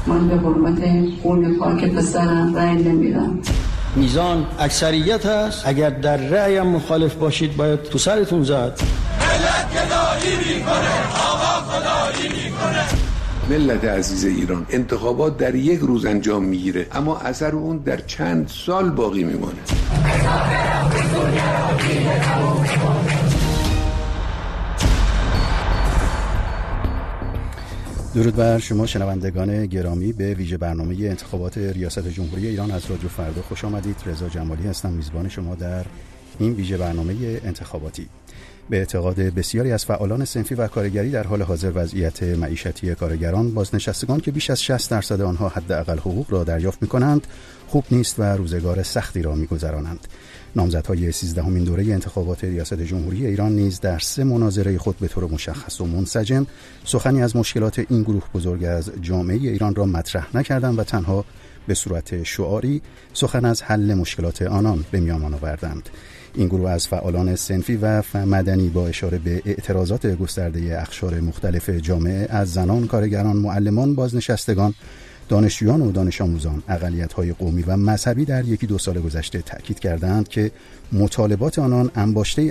من به حرمت خون پاک پسرم رأی نمیدم. میزان اکثریت هست، اگر در رأیم مخالف باشید باید تو سرتون زد. ملت گدایی میکنه، آقا خدایی میکنه. ملت عزیز ایران، انتخابات در یک روز انجام میگیره اما اثر اون در چند سال باقی میمونه. درود بر شما شنوندگان گرامی، به ویژه برنامه انتخابات ریاست جمهوری ایران از رادیو فردا خوش آمدید. رضا جمالی هستم، میزبان شما در این ویژه برنامه انتخاباتی. به اعتقاد بسیاری از فعالان صنفی و کارگری در حال حاضر وضعیت معیشتی کارگران، بازنشستگان که بیش از 60% آنها حداقل حقوق را دریافت می‌کنند، خوب نیست و روزگار سختی را می‌گذرانند. نامزدهای 13مین دوره انتخابات ریاست جمهوری ایران نیز در 3 مناظره خود به طور مشخص و منسجم سخنی از مشکلات این گروه بزرگ از جامعه ایران را مطرح نکردند و تنها به صورت شعاری سخن از حل مشکلات آنان به میان آوردند. این گروه از فعالان صنفی و مدنی با اشاره به اعتراضات گسترده اقشار مختلف جامعه از زنان، کارگران، معلمان، بازنشستگان، دانشجویان و دانش آموزان، اقلیت‌های قومی و مذهبی در 1-2 سال گذشته تأکید کردند که مطالبات آنان انباشته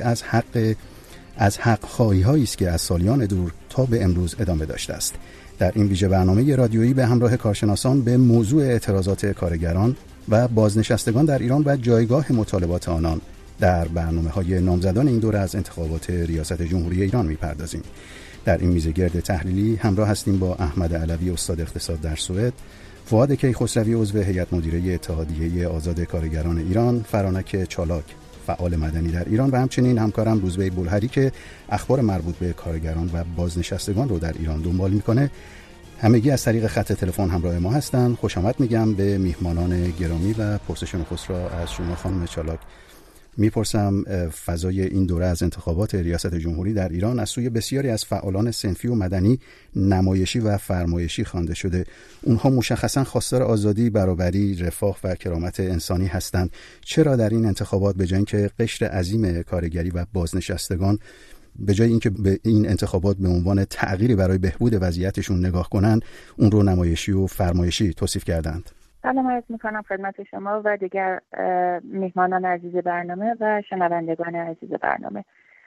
از حق خواهی‌هایی است که از سالیان دور تا به امروز ادامه داشته است. در این ویژه برنامه رادیویی به همراه کارشناسان به موضوع اعتراضات کارگران و بازنشستگان در ایران و جایگاه مطالبات آنان در برنامه‌های نامزدان این دوره از انتخابات ریاست جمهوری ایران می‌پردازیم. در این میزگرد تحلیلی همراه هستیم با احمد علوی، استاد اقتصاد در سوئد، فؤاد کیخسروی، عضو هیئت مدیره اتحادیه آزاد کارگران ایران، فرانک چالاک، فعال مدنی در ایران و همچنین همکارم روزبه بلهری که اخبار مربوط به کارگران و بازنشستگان رو در ایران دنبال میکنه. همگی از طریق خط تلفن همراه ما هستن. خوش آمد میگم به میهمانان گرامی و پرسش نخست را از شما خانم چالاک میپرسم. فضای این دوره از انتخابات ریاست جمهوری در ایران از سوی بسیاری از فعالان صنفی و مدنی نمایشی و فرمایشی خوانده شده. اونها مشخصاً خواستار آزادی، برابری، رفاه و کرامت انسانی هستند. چرا در این انتخابات به جای اینکه قشر عظیم کارگری و بازنشستگان به جای اینکه به این انتخابات به عنوان تغییری برای بهبود وضعیتشون نگاه کنند، اون رو نمایشی و فرمایشی توصیف کردند؟ سلام عرض میکنم خدمت شما و دیگر میهمانان عزیز برنامه و شنوندگان عزیز برنامه.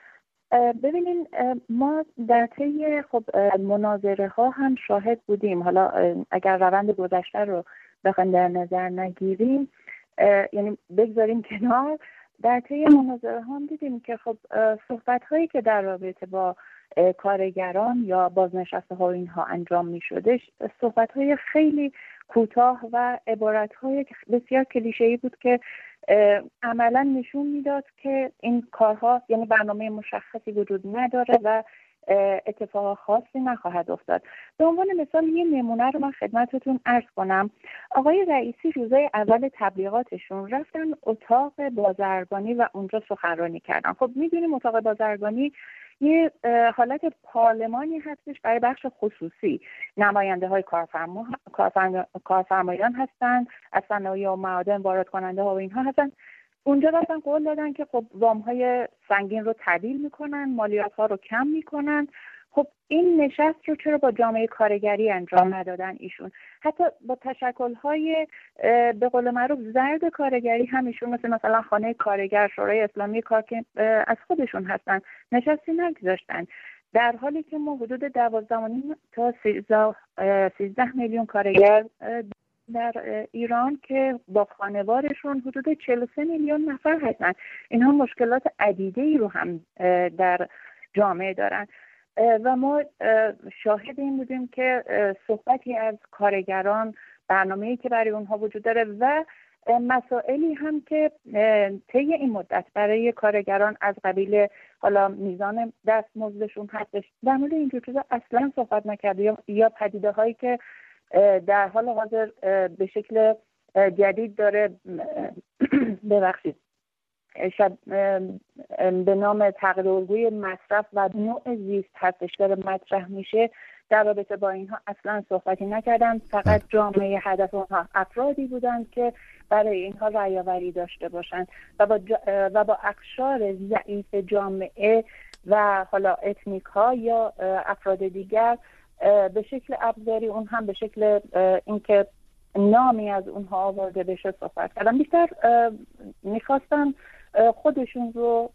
ببینین، ما در طی مناظره ها هم شاهد بودیم. حالا اگر روند گذشته رو بخوایم در نظر نگیریم، یعنی بگذاریم کنار، در طی مناظره ها هم دیدیم که صحبت هایی که در رابطه با کارگران یا بازنشسته ها اینها انجام می شده، صحبت های خیلی کوتاه و عبارت‌های بسیار کلیشه‌ای بود که عملاً نشون میداد که این کارها، یعنی برنامه مشخصی وجود نداره و اتفاق خاصی نخواهد افتاد. به عنوان مثال یه نمونه رو من خدمتتون عرض کنم. آقای رئیسی روزای اول تبلیغاتشون رفتن اتاق بازرگانی و اونجا سخنرانی کردن. خب میدونیم اتاق بازرگانی یه حالت پارلمانی هستش برای بخش خصوصی. نماینده های کارفرمایان هستن، از صنایع و معادن وارد کننده ها و اینها هستن. اونجا رفتن قول دادن که وام های سنگین رو تعدیل میکنن، مالیات ها رو کم میکنن. این نشست رو چرا با جامعه کارگری انجام ندادن ایشون؟ حتی با تشکل‌های به قول معروف زرد کارگری هم ایشون مثلا خانه کارگر، شورای اسلامی کار که از خودشون هستن، نشستی نگذاشتن، در حالی که ما حدود 12.5 تا 13 میلیون کارگر در ایران که با خانوارشون حدود 43 میلیون نفر هستن. اینها مشکلات عدیده‌ای رو هم در جامعه دارن و ما شاهد این بودیم که صحبتی از کارگران، برنامه‌ای که برای اونها وجود داره و مسائلی هم که طی این مدت برای کارگران از قبیل حالا میزان دستمزدشون هستش، در مورد اینجور چیزا اصلا صحبت نکرده یا پدیده هایی که در حال حاضر به شکل جدید داره ببخشید به نام تغییر الگوی مصرف و نوع زیست هستش داره مطرح میشه، در رابطه با اینها اصلا صحبتی نکردن. فقط جامعه هدف اونها افرادی بودند که برای اینها رأی‌آوری داشته باشند و با اقشار ضعیف جامعه و حالا اتنیک ها یا افراد دیگر به شکل ابزاری، اون هم به شکل اینکه نامی از اونها آورده بشه صحبت کردم. بیشتر میخواستن خودشون رو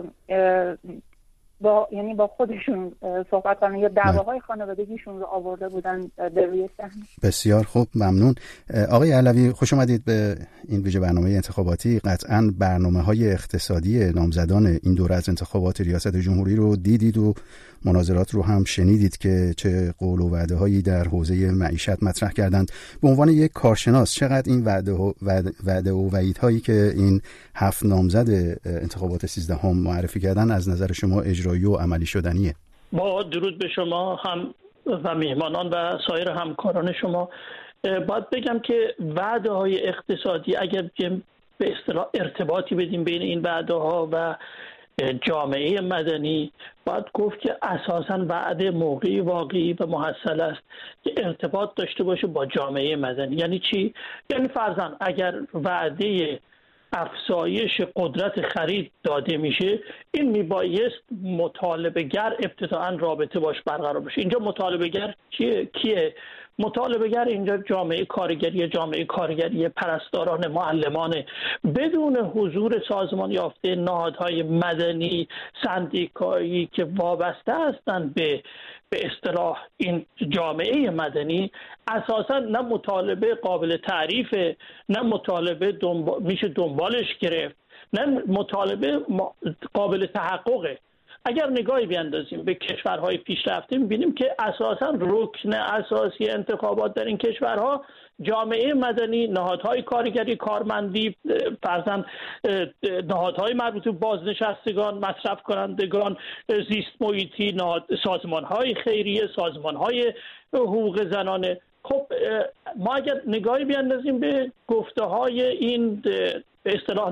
با خودشون صحبت کنن یا دعواهای خانوادگیشون رو آورده بودن به روی صحنه. بسیار خوب، ممنون. آقای علوی، خوش اومدید به این ویژه برنامه انتخاباتی. قطعاً برنامه‌های اقتصادی نامزدان این دوره از انتخابات ریاست جمهوری رو دیدید و مناظرات رو هم شنیدید که چه قول و وعده‌هایی در حوزه معیشت مطرح کردند. به عنوان یک کارشناس چقدر این وعده و وعیدهایی که این 7 نامزد انتخابات 13 معرفی کردن از نظر شما اجرایی و عملی شدنیه؟ با درود به شما هم و میهمانان و سایر همکاران شما، باید بگم که وعده‌های اقتصادی اگر به اصطلاح ارتباطی بدیم بین این وعده‌ها و جامعه مدنی، باید گفت که اساساً وعده موقعی واقعی و محصل است که ارتباط داشته باشه با جامعه مدنی. یعنی چی؟ یعنی فرضاً اگر وعده افزایش قدرت خرید داده میشه، این میبایست مطالبه گر ابتداءً رابطه باش برقرار بشه. اینجا مطالبه گر کیه؟ مطالبه گر اینجا جامعه کارگری پرستاران، معلمان، بدون حضور سازمان یافته نهادهای مدنی سندیکایی که وابسته هستند به اصطلاح این جامعه مدنی، اساسا نه مطالبه قابل تعریفه، نه مطالبه میشه دنبالش گرفت، نه مطالبه قابل تحققه. اگر نگاهی بیاندازیم به کشورهای پیشرفته می‌بینیم که اساساً رکن اساسی انتخابات در این کشورها جامعه مدنی، نهادهای کارگری، کارمندی، فرضاً نهادهای مربوط به بازنشستگان، مصرف کنندگان، زیست محیطی، سازمانهای خیریه، سازمانهای حقوق زنانه. خب ما اگر نگاهی بیاندازیم به گفته‌های این به اصطلاح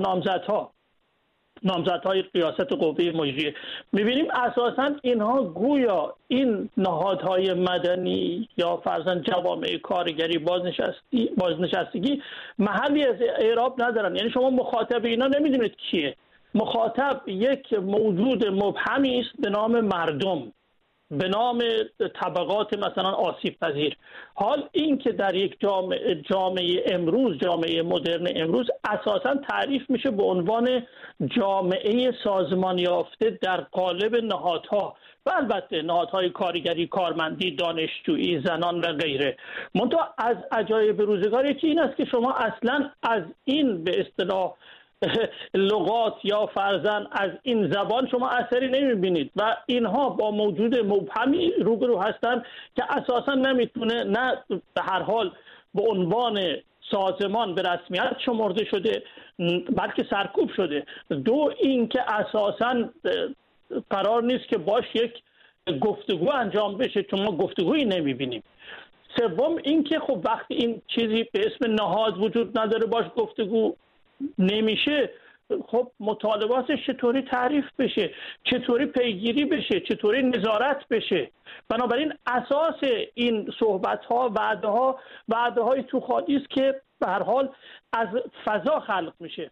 نامزدهای ریاست قوه مجریه، می‌بینیم اساساً اینها گویا این نهادهای مدنی یا فرضاً جوامع کارگری، بازنشستگی محلی از اعراب ندارن. یعنی شما مخاطب اینا نمی‌دونید کیه. مخاطب یک موجود مبهمی است به نام مردم، به نام طبقات مثلا آسیب پذیر. حال این که در یک جامعه امروز، جامعه مدرن امروز، اساساً تعریف میشه به عنوان جامعه سازمان یافته در قالب نهادها و البته نهادهای کارگری، کارمندی، دانشجویی، زنان و غیره. منتها از عجایب روزگار یکی این است که شما اصلاً از این به اصطلاح لغات یا فرضاً از این زبان شما اثری نمیبینید و اینها با موجود مبهمی روبرو هستند که اساساً نمیتونه، نه به هر حال به عنوان سازمان به رسمیت شمرده شده بلکه سرکوب شده. دو، این که اساساً قرار نیست که باش یک گفتگو انجام بشه چون ما گفتگویی نمیبینیم. سوم، این که خب وقتی این چیزی به اسم نهاد وجود نداره، باش گفتگو نمیشه، خب مطالباتش چطوری تعریف بشه، چطوری پیگیری بشه، چطوری نظارت بشه. بنابراین اساس این صحبت‌ها، وعده‌های تو خالی است که به هر حال از فضا خلق میشه،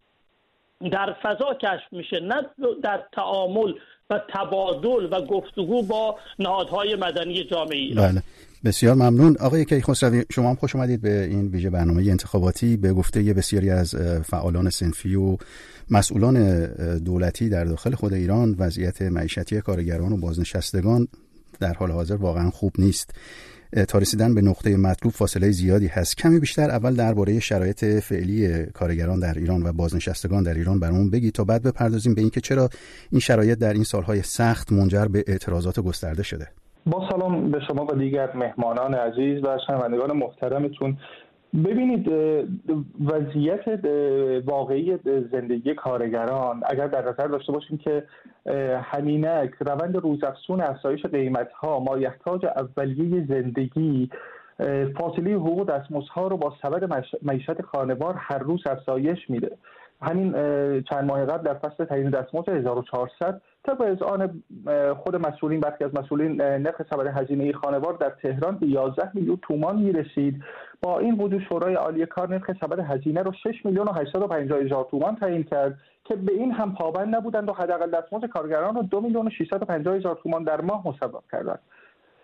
در فضا کشف میشه، نه در تعامل و تبادل و گفتگو با نهادهای مدنی جامعه ایران. بله، بسیار ممنون. آقای کیخسروی، شما هم خوش اومدید به این ویژه برنامه انتخاباتی. به گفته بسیاری از فعالان صنفی و مسئولان دولتی در داخل خود ایران، وضعیت معیشتی کارگران و بازنشستگان در حال حاضر واقعا خوب نیست. تا رسیدن به نقطه مطلوب فاصله زیادی هست. کمی بیشتر اول درباره شرایط فعلی کارگران در ایران و بازنشستگان در ایران برامون بگید تا بعد بپردازیم به اینکه چرا این شرایط در این سالهای سخت منجر به اعتراضات گسترده شده. با سلام به شما و دیگر مهمانان عزیز و شنوندگان محترمتون. ببینید، وضعیت واقعی زندگی کارگران اگر در نظر داشته باشیم که همینک روند روزافزون افزایش قیمت‌ها، مایحتاج اولیه زندگی، فاصله حقوق دستمزدها رو با سبد معیشت خانوار هر روز افزایش میده. همین چند ماه قبل در فصل تعیین دستمزد 1400 طبق اذعان خود مسئولین، برخی از مسئولین، نرخ سبد هزینه خانوار در تهران به 11 میلیون تومان میرسید. با این وجود شورای عالی کار نرخ سبد هزینه رو 6 میلیون و 850 هزار تومان تعیین کرد که به این هم پابند نبودند و حداقل دستمزد کارگران رو 2 میلیون و 650 هزار تومان در ماه مصوب کردند.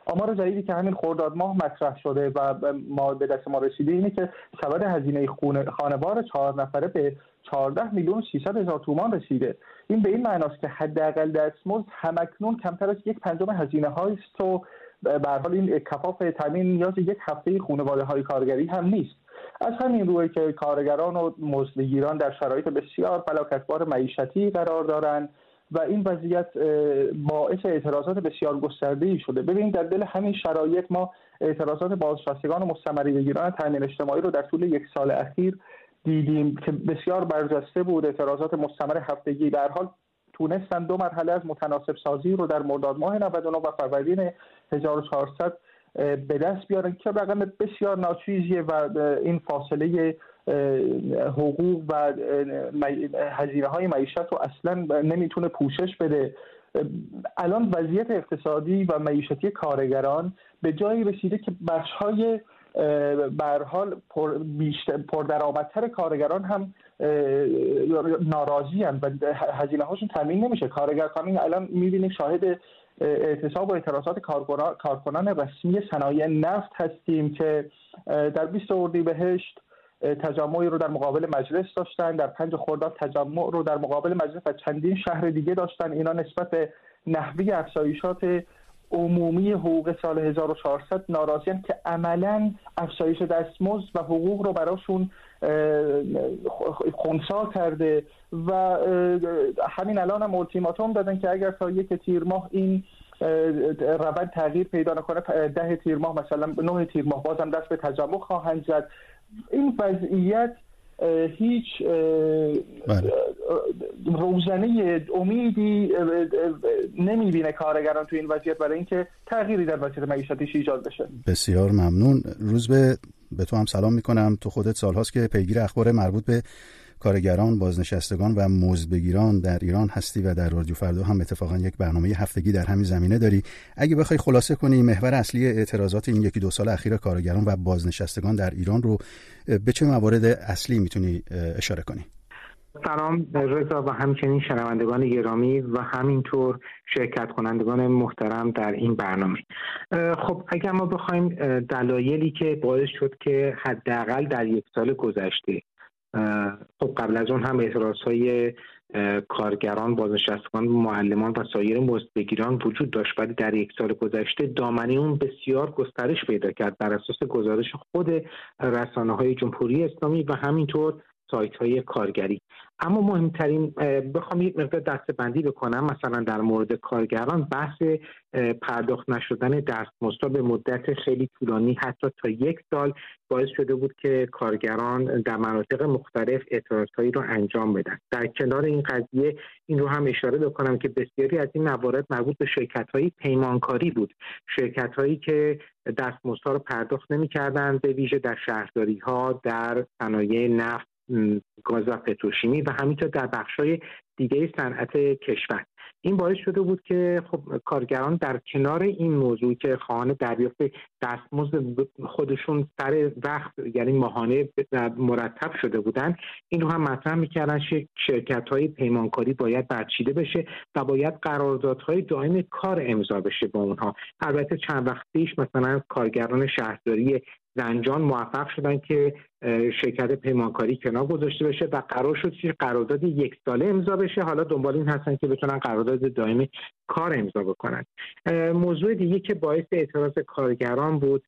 آمار جدیدی که همین خرداد ماه مطرح شده و ما به دست ما رسیده اینه که سبد هزینه خانوار 4 نفره به 14,300,000 تومان رسیده. این به این معناست که حداقل دستمزد همکنون کمتر از 1/5 هزینه هایست و به هر حال این کفاف تامین نیاز یک هفته خانواده‌های کارگری هم نیست. از همین روی که کارگران و مزدگیران در شرایط بسیار فلاکتبار معیشتی قرار دارند و این وضعیت باعث اعتراضات بسیار گسترده‌ای شده. ببینید در دل همین شرایط ما اعتراضات بازنشستگان و مستمری‌گیران تامین اجتماعی رو در طول 1 سال اخیر دیدیم که بسیار برجسته بود. اعتراضات مستمر هفتگی به هر حال تونستن 2 مرحله از متناسب سازی رو در مرداد ماه 99 و فروردین 1400 به دست بیارن که رقم بسیار ناچیزیه و این فاصله حقوق و هزینه های معیشت رو اصلا نمیتونه پوشش بده. الان وضعیت اقتصادی و معیشتی کارگران به جایی رسیده که بخش‌های به هر حال پردرآمدتر کارگران هم ناراضی هستند و هزینه هاشون تامین نمیشه. کارگران الان میبینیم شاهد اعتصاب و اعتراضات کارکنان رسمی صنایع نفت هستیم که در 20 اردیبهشت تجمعی رو در مقابل مجلس داشتن، در 5 خرداد تجمع رو در مقابل مجلس و چندین شهر دیگه داشتن. اینا نسبت به نحوه افزایشات عمومی حقوق سال 1400 ناراضی‌اند که عملاً افزایش دستمزد و حقوق رو براشون خنثی کرده و همین الان هم التیماتوم دادن که اگر تا 1 تیر ماه این روند تغییر پیدا نکنه 10 تیر ماه مثلا 9 تیر ماه بازم دست به تجمع خواهند زد. این وضعیت هیچ روزنه امیدی نمیبینه کارگران تو این وضعیت برای اینکه تغییری در وضعیت معیشتیش ایجاد بشه. بسیار ممنون. روز به تو هم سلام میکنم. تو خودت سالهاست که پیگیر اخبار مربوط به کارگران، بازنشستگان و مزدگیران در ایران هستی و در رادیو فردا هم اتفاقا یک برنامه هفتگی در همین زمینه داری. اگه بخوای خلاصه کنی محور اصلی اعتراضات این 1-2 سال اخیر کارگران و بازنشستگان در ایران رو به چه موارد اصلی میتونی اشاره کنی؟ سلام رضا و همچنین شنوندگان گرامی و همینطور شرکت کنندگان محترم در این برنامه. خب اگر ما بخوایم دلایلی که باعث شد که حداقل در 1 سال گذشته، خب قبل از اون هم اعتراضهای کارگران، بازنشستگان، معلمان و سایر مزدگیران وجود داشت، ولی در 1 سال گذشته دامنه اون بسیار گسترش پیدا کرد بر اساس گزارش خود رسانه‌های جمهوری اسلامی و همینطور سایت‌های کارگری. اما مهمترین بخوام یک مقدار دسته‌بندی بکنم، مثلا در مورد کارگران بحث پرداخت نشدن دستمزدها به مدت خیلی طولانی حتی تا 1 سال باعث شده بود که کارگران در مناطق مختلف اعتراضهایی رو انجام بدن. در کنار این قضیه این رو هم اشاره بکنم که بسیاری از این موارد مربوط به شرکت‌های پیمانکاری بود، شرکت‌هایی که دستمزدها رو پرداخت نمی‌کردند، به ویژه در شهرداری‌ها، در صنایع نفت، گاز و پتروشیمی و همینطور در بخش‌های دیگه صنعت کشور. این باعث شده بود که خب کارگران در کنار این موضوع که خواهان دریافت دستمزد خودشون سر وقت یعنی ماهانه مرتب شده بودن، این رو هم مطرح می‌کردن شرکت‌های پیمانکاری باید برچیده بشه و باید قراردادهای دائم کار امضا بشه با اونها. البته چند وقت پیش مثلا کارگران شهرداری زنجان موفق شدن که شرکت پیمانکاری کنار گذاشته بشه و قرار شد که قرارداد 1 ساله امضا بشه. حالا دنبال این هستن که بتونن قرارداد دائمی کار امضا بکنن. موضوع دیگه که باعث اعتراض کارگران بود،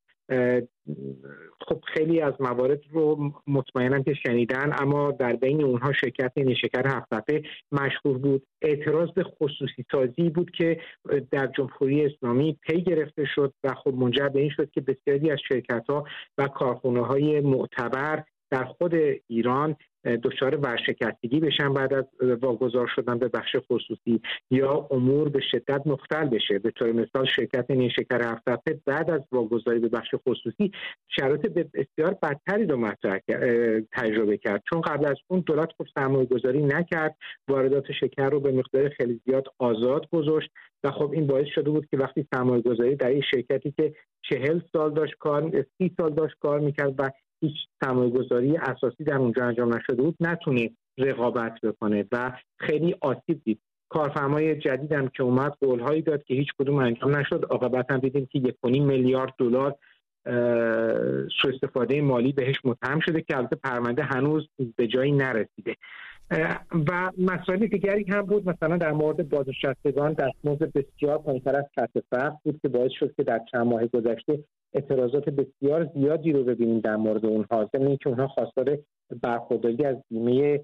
خب خیلی از موارد رو مطمئنم که شنیدن، اما در بین اونها شرکت نیشکر هفت‌تپه مشهور بود. اعتراض به خصوصی سازی بود که در جمهوری اسلامی پی گرفته شد و خب منجر به این شد که بسیاری از شرکت‌ها و کارخانه‌های معتبر در خود ایران دچار ورشکستگی بشن بعد از واگذار شدن به بخش خصوصی یا امور به شدت مختل بشه. به طور مثال شرکت نیشکر هفت‌تپه بعد از واگذاری به بخش خصوصی شرایط بسیار بدتری رو تجربه کرد، چون قبل از اون دولت خب سرمایه‌گذاری نکرد، واردات شکر رو به مقدار خیلی زیاد آزاد گذاشت و خب این باعث شده بود که وقتی سرمایه‌گذاری در این شرکتی که 40 سال داشت کار 30 سال داشت کار میکرد و هیچ سرمایه‌گذاری اساسی در اونجا انجام نشده بود نتونه رقابت بکنه و خیلی آسیب دید. کارفرمای جدیدم که اومد قول‌هایی داد که هیچ کدوم انجام نشد. عاقبت هم دیدیم که 1.5 میلیارد دلار سوء استفاده مالی بهش متهم شده که البته پرونده هنوز به جایی نرسیده. و مسائل دیگری هم بود، مثلا در مورد بازنشستگان دستمزد بسیار پایین‌تر از سطح فقر بود که باعث شد که در چند ماه گذشته اعتراضات بسیار زیادی رو ببینیم در مورد اونها، ضمن اینکه اونها خواستار برخورداری از بیمه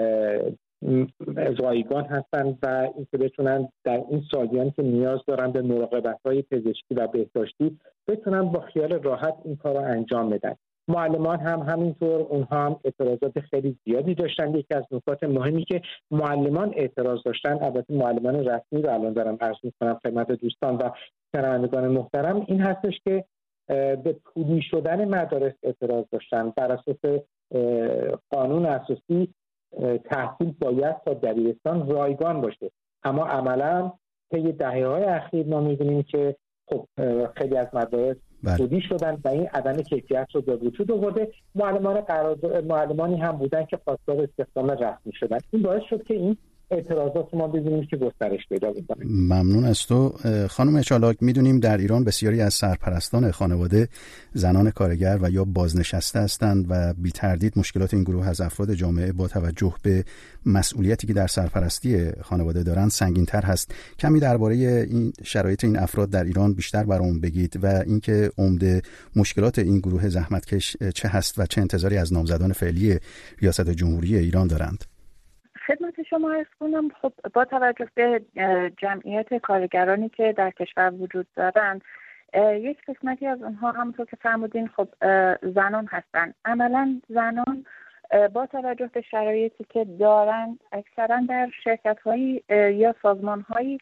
رایگان هستن و اینکه بتونن در این سالیانی که نیاز دارن به مراقبت‌های پزشکی و بهداشتی بتونن با خیال راحت این کار رو انجام بدن. معلمان هم همینطور، اونها هم اعتراضات خیلی زیادی داشتن. یکی از نکات مهمی که معلمان اعتراض داشتن، البته معلمان رسمی رو الان دارم عرض می‌کنم خدمت دوستان و شنوندگان محترم، این هستش که به پولی شدن مدارس اعتراض داشتن. بر اساس قانون اساسی تحصیل باید تا دبیرستان رایگان باشه، اما عملاً طی دهه‌های اخیر ما می‌بینیم که خب خیلی از مدارس پولی شدن و این عدم کیفیت رو به وجود آورده. معلمانی هم بودن که خواستار استخدام رسمی شدن. این باعث شد که این اعتراضات ما ببینیم که گسترش پیدا بکنه. ممنون از تو خانم چالاک. میدونیم در ایران بسیاری از سرپرستان خانواده زنان کارگر و یا بازنشسته هستند و بی تردید مشکلات این گروه از افراد جامعه با توجه به مسئولیتی که در سرپرستی خانواده دارند سنگین‌تر هست. کمی درباره این شرایط این افراد در ایران بیشتر برام بگید و اینکه عمده مشکلات این گروه زحمتکش چه هست و چه انتظاری از نامزدان فعلی ریاست جمهوری ایران دارند. خدمت شما عرض کنم، خب با توجه به جمعیت کارگرانی که در کشور وجود دارند، یک قسمتی از اونها همونطور که فرمودین خب زنان هستند. عملا زنان با توجه به شرایطی که دارند اکثرا در شرکت‌هایی یا سازمان‌هایی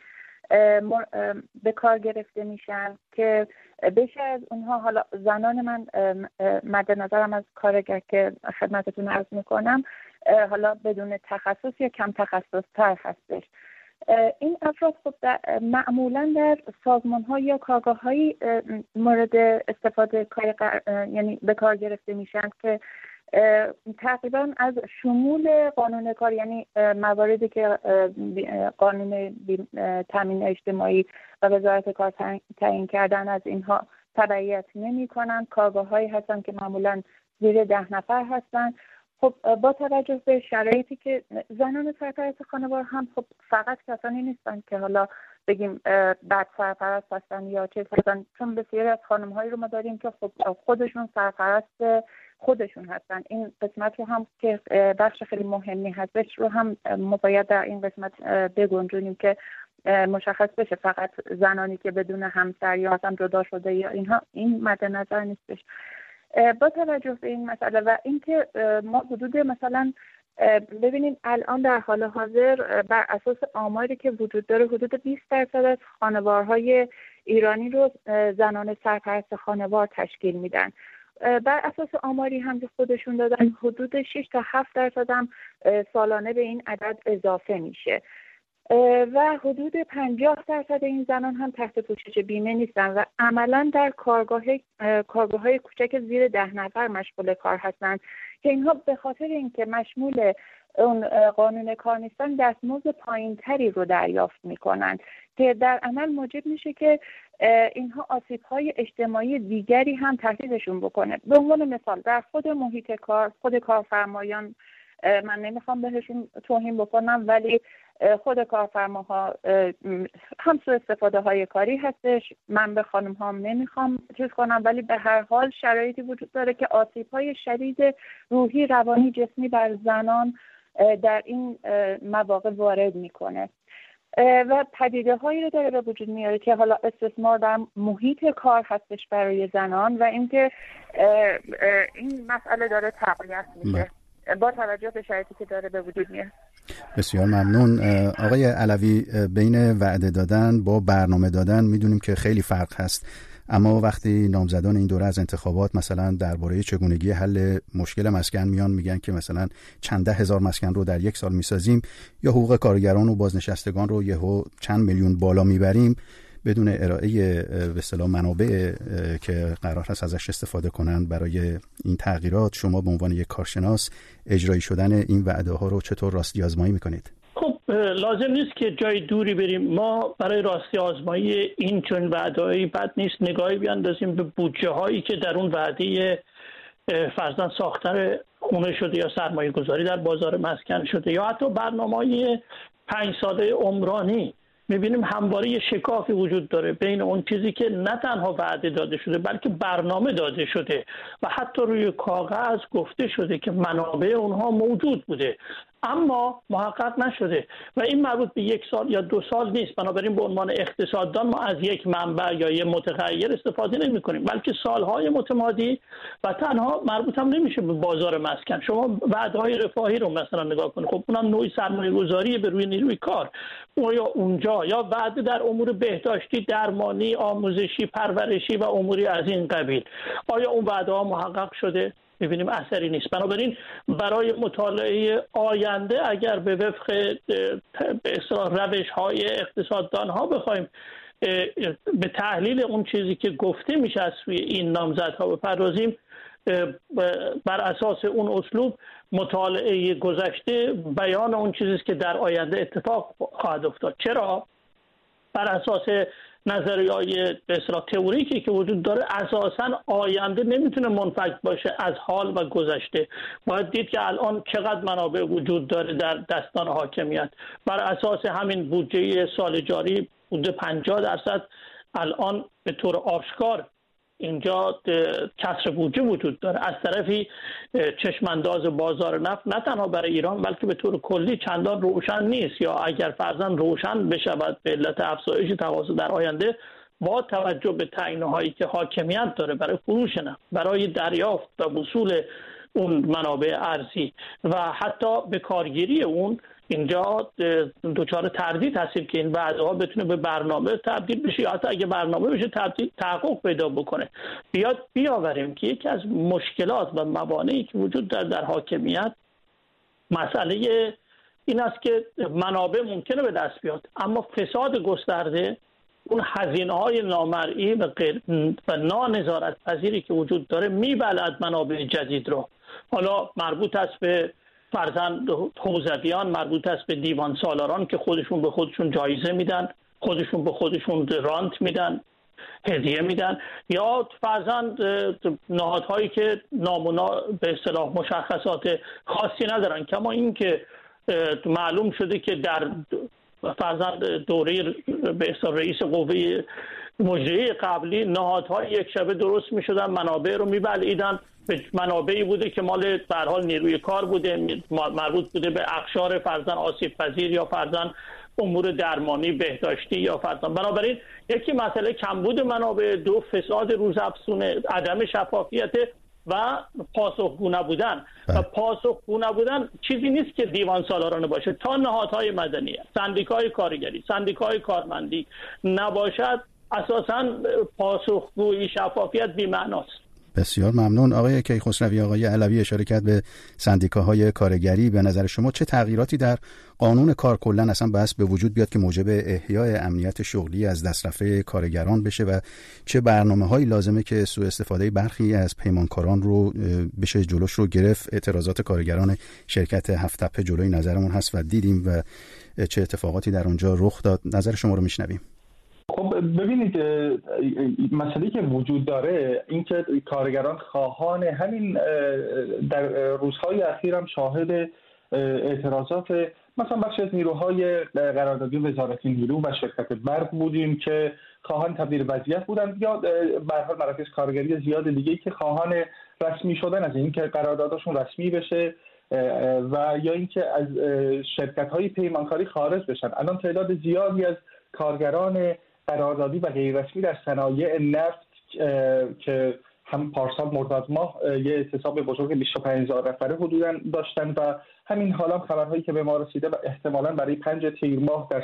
به کار گرفته میشن که بشه از اونها، حالا زنان من مد نظرم از کارگر که خدمتتون عرض میکنم، حالا بدون تخصص یا کم تخصص تر هستش. این افراد خب معمولا در سازمان ها یا کارگاه های مورد استفاده یعنی به کار گرفته میشن که تقریبا از شمول قانون کار، یعنی مواردی که قانون تامین اجتماعی و وزارت کار تعیین کردن از اینها تبعیت نمی کنند. کارگاه هایی هستن که معمولا زیر 10 نفر هستن. خب با توجه به شرایطی که زنان سرپرست خانوار هم خب فقط کسانی نیستن که حالا بگیم بد سرپرست هستن یا چه هستن، چون بسیاری از خانم هایی رو ما داریم که خب خودشون سرپرست خودشون هستن. این قسمت رو هم که بخش خیلی مهمی هستش رو هم ما باید در این قسمت بگنجونیم که مشخص بشه فقط زنانی که بدون همسر یا اصلا جدا شده یا اینها این مد نظر نیستش. با توجه به این مسئله و اینکه ما حدود مثلا ببینید الان در حال حاضر بر اساس آماری که وجود داره حدود 20% از خانوارهای ایرانی رو زنان سرپرست خانوار تشکیل میدن. بر اساس آماری هم که خودشون دادن حدود 6 تا 7% هم سالانه به این عدد اضافه میشه و حدود 50% این زنان هم تحت پوشش بیمه نیستن و عملا در کارگاه‌های کوچک زیر 10 نفر مشغول کار هستند که اینها به خاطر اینکه مشمول اون قانون کار نیستن دستمزد پایینتری رو دریافت میکنن که در عمل موجب میشه که اینها آسیب‌های اجتماعی دیگری هم تهدیدشون بکنه. به عنوان مثال در خود محیط کار، خود کارفرمایان، من نمیخوام بهشون توهین بکنم ولی خود کارفرماها هم سوء استفاده های کاری هستش. من به خانم ها نمیخوام چیز کنم ولی به هر حال شرایطی وجود داره که آسیب های شدید روحی، روانی، جسمی بر زنان در این مواقع وارد میکنه و پدیده هایی رو داره به وجود میاره که حالا استثمار در محیط کار هستش برای زنان و اینکه این مسئله داره تقویت میشه با توجه به شرایطی که داره به وجود میاد. بسیار ممنون. آقای علوی، بین وعده دادن با برنامه دادن میدونیم که خیلی فرق هست، اما وقتی نامزدان این دوره از انتخابات مثلا درباره چگونگی حل مشکل مسکن میان میگن که مثلا چند ده هزار مسکن رو در 1 سال میسازیم یا حقوق کارگران و بازنشستگان رو یهو چند میلیون بالا میبریم بدون ارائه به اصطلاح منابع که قرار هست ازش استفاده کنند برای این تغییرات، شما به عنوان یک کارشناس اجرایی شدن این وعده ها رو چطور راستی آزمایی میکنید؟ خب لازم نیست که جای دوری بریم. ما برای راستی آزمایی این چون وعده‌ای بد نیست نگاهی بیاندازیم به بودجه هایی که در اون وعده فرضاً ساختن خونه شده یا سرمایه گذاری در بازار مسکن شده یا حتی برنامه‌های 5 ساله عمرانی. می‌بینیم همواره یه شکافی وجود داره بین اون چیزی که نه تنها وعده داده شده بلکه برنامه داده شده و حتی روی کاغذ گفته شده که منابع اونها موجود بوده اما محقق نشده و این مربوط به 1 سال یا 2 سال نیست. بنابراین به عنوان اقتصاددان ما از یک منبع یا یک متغیر استفاده نمی کنیم بلکه سالهای متمادی و تنها مربوط هم نمیشه به بازار مسکن. شما وعده‌های رفاهی رو مثلا نگاه کنید، خب اونم نوعی سرمایه‌گذاری به روی نیروی کار یا اونجا یا وعده در امور بهداشتی، درمانی، آموزشی، پرورشی و اموری از این قبیل. آیا اون وعده‌ها محقق شده؟ می‌بینیم اثری نیست. بنابراین برای مطالعه آینده اگر به وفق به اصطلاح روش‌های اقتصاددان‌ها بخوایم به تحلیل اون چیزی که گفته میشه از سوی این نامزدها بپردازیم، بر اساس اون اسلوب مطالعه گذشته بیان اون چیزی است که در آینده اتفاق خواهد افتاد. چرا؟ بر اساس نظریه‌های به اصطلاح تئوریکی که وجود داره اساساً آینده نمیتونه منفک باشه از حال و گذشته. باید دید که الان چقدر منابع وجود داره در دستان حاکمیت. بر اساس همین بودجه سال جاری بوده 50% الان به طور آشکار اینجا کسر بودجه وجود داره. از طرفی چشمانداز بازار نفت نه تنها برای ایران بلکه به طور کلی چندان روشن نیست یا اگر فرضاً روشن بشود به علت افزایش تقاضا در آینده با توجه به تعیین‌هایی که حاکمیت داره برای فروش نفت، برای دریافت و وصول اون منابع ارزی و حتی به کارگیری اون، اینجا دچار تردید هستیم که این وعده‌ها بتونه به برنامه تبدیل بشه یا حتی اگه برنامه بشه تحقق پیدا بکنه. بیاوریم که یکی از مشکلات و موانعی که وجود در حاکمیت مسئله این است که منابع ممکنه به دست بیاد اما فساد گسترده، اون هزینه‌های نامرئی و نانظارت پذیری که وجود داره میبلد منابع جدید رو. حالا مربوط است به فرزند حوزویان، مربوط است به دیوان سالاران که خودشون به خودشون جایزه میدن، خودشون به خودشون رانت میدن، هدیه میدن، یا فرزند نهادهایی که نامونا به اصطلاح مشخصات خاصی ندارن. کما این که معلوم شده که در فرزند دوره به اصطلاح رئیس قوه مجریه قبلی نهادهای یک شبه درست میشدن، منابع رو میبلعیدن، منابعی بوده که مال به هر حال نیروی کار بوده، مربوط بوده به اقشار فرزند آسیب پذیر یا فرزند امور درمانی بهداشتی یا فرزند. بنابراین یکی مسئله کمبود منابع، دو فساد روزافزون، عدم شفافیت و پاسخگو نبودن. و پاسخگو نبودن چیزی نیست که دیوان سالارانه باشه. تا نهادهای مدنی، سندیکای کارگری، سندیکای کارمندی نباشد اساساً پاسخگویی، شفافیت بی‌معناست. بسیار ممنون. آقای کیخسروی، آقای علوی اشاره کرد به سندیکاهای کارگری. به نظر شما چه تغییراتی در قانون کار کلا اصلا بحث به وجود بیاد که موجب احیای امنیت شغلی از دسترفه کارگران بشه و چه برنامه‌هایی لازمه که سوء استفاده برخی از پیمانکاران رو بشه جلوش رو گرفت؟ اعتراضات کارگران شرکت هفت تپه جلوی نظرمون هست و دیدیم و چه اتفاقاتی در اونجا رخ داد. نظر شما رو میشنویم. خب ببینید، مسئله که وجود داره این که کارگران خواهان همین در روزهای اخیر هم شاهد اعتراضات مثلا بخش از نیروهای قراردادی وزارتی نیرو و شرکت برق بودیم که خواهان تبدیل وضعیت بودن، یا به هر حال مراکز کارگری زیاد دیگه‌ای که خواهان رسمی شدن از این که قراردادشون رسمی بشه و یا اینکه از شرکت‌های پیمانکاری خارج بشن. الان تعداد زیادی از کارگران قراردادی و غیر رسمی در صنایع نفت که هم پارسال مرداد ماه یه اعتصاب بزرگ 25000 نفره حدوداً داشتن و همین حالا خبرهایی که به ما رسیده و احتمالاً برای 5 تیر ماه در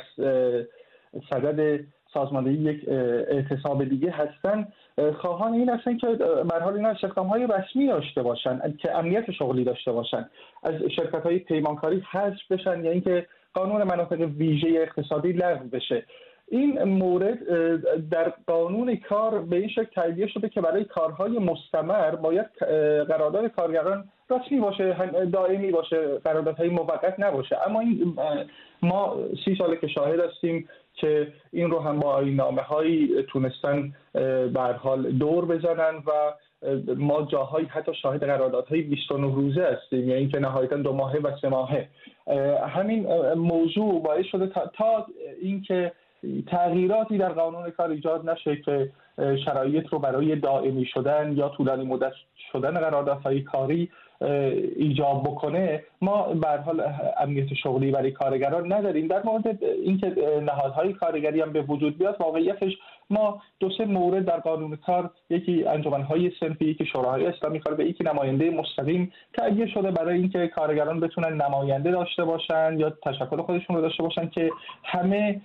صدد سازماندهی یک اعتصاب دیگه هستن، خواهان این هستن که به هر حال اینا استخدام‌های رسمی داشته باشن که امنیت شغلی داشته باشن، از شرکت‌های پیمانکاری حذف بشن یا اینکه قانون مناطق ویژه اقتصادی لغو بشه. این مورد در قانون کار به این شکل تهیه شده که برای کارهای مستمر باید قرارداد کارگران رسمی باشه، دائمی باشه، قراردادهای موقت نباشه. اما این ما 30 ساله که شاهد هستیم که این رو هم با آیین‌نامه‌هایی تونستن به هر حال دور بزنن و ما جاهایی حتی شاهد قراردادهای 29 روزه هستیم، یعنی که نهایتاً 2 ماهه و 3 ماهه. همین موضوع باعث شده تا اینکه تغییراتی در قانون کار ایجاد نشه که شرایط رو برای دائمی شدن یا طولانی مدت شدن قراردادهای کاری ایجاب بکنه، ما به هر حال امنیت شغلی برای کارگران نداریم. در مورد اینکه نهادهای کارگری هم به وجود بیاد، واقعیتش ما 2-3 مورد در قانون کار، یکی انجمنهای صنفی، یکی شوراهای اسلامی کار و یکی نماینده مستقیم تهیه شده برای اینکه کارگران بتونن نماینده داشته باشن یا تشکل خودشون رو داشته باشن که همه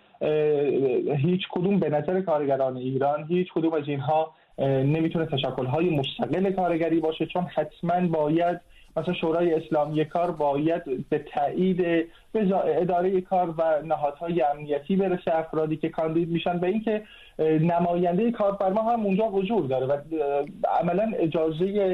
هیچ کدوم به نظر کارگران ایران هیچ کدوم از اینها نمیتونه تشکل‌های مستقل کارگری باشه، چون حتما باید مثلا شورای اسلامی کار باید به تایید اداره کار و نهادهای امنیتی برسه افرادی که کاندید میشن به اینکه نماینده کارفرما هم اونجا حضور داره و عملا اجازه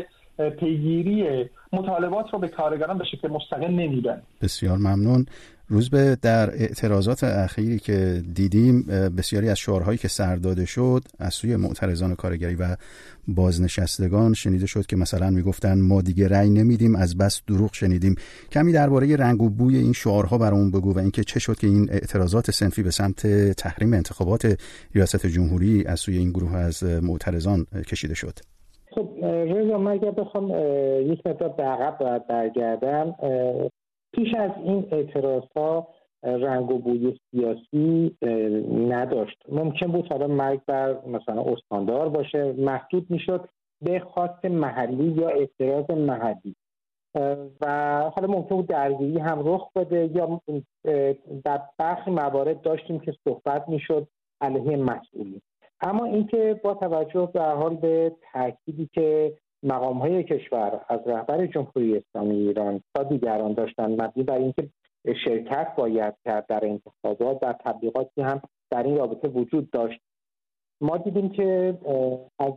پیگیری مطالبات رو به کارگران به شکل مستقل نمیدن. بسیار ممنون. روزبه، در اعتراضات اخیری که دیدیم بسیاری از شعارهایی که سر داده شد از سوی معترضان کارگری و بازنشستگان شنیده شد که مثلا میگفتن ما دیگه رأی نمیدیم، از بس دروغ شنیدیم. کمی درباره رنگ و بوی این شعارها برامون بگو و اینکه چه شد که این اعتراضات صنفی به سمت تحریم انتخابات ریاست جمهوری از سوی این گروه از معترضان کشیده شد. خب رضا، من اگر بخوام یک مقدار به عقب برگردم، پیش از این اعتراضها رنگ و بوی سیاسی نداشت. ممکن بود حالا مرگ بر مثلا استاندار باشه، محدود میشد به خواست محلی یا اعتراض محلی و حالا ممکن بود درگیری هم رخ بده یا در برخی موارد داشتیم که صحبت میشد علیه مسئولین. اما اینکه با توجه به حال به تأکیدی که مقام‌های کشور از رهبر جمهوری اسلامی ایران تا دیگران داشتن مبنی بر اینکه شرکت باید کرد در انتخابات، در تبلیغاتی هم در این رابطه وجود داشت، ما دیدیم که از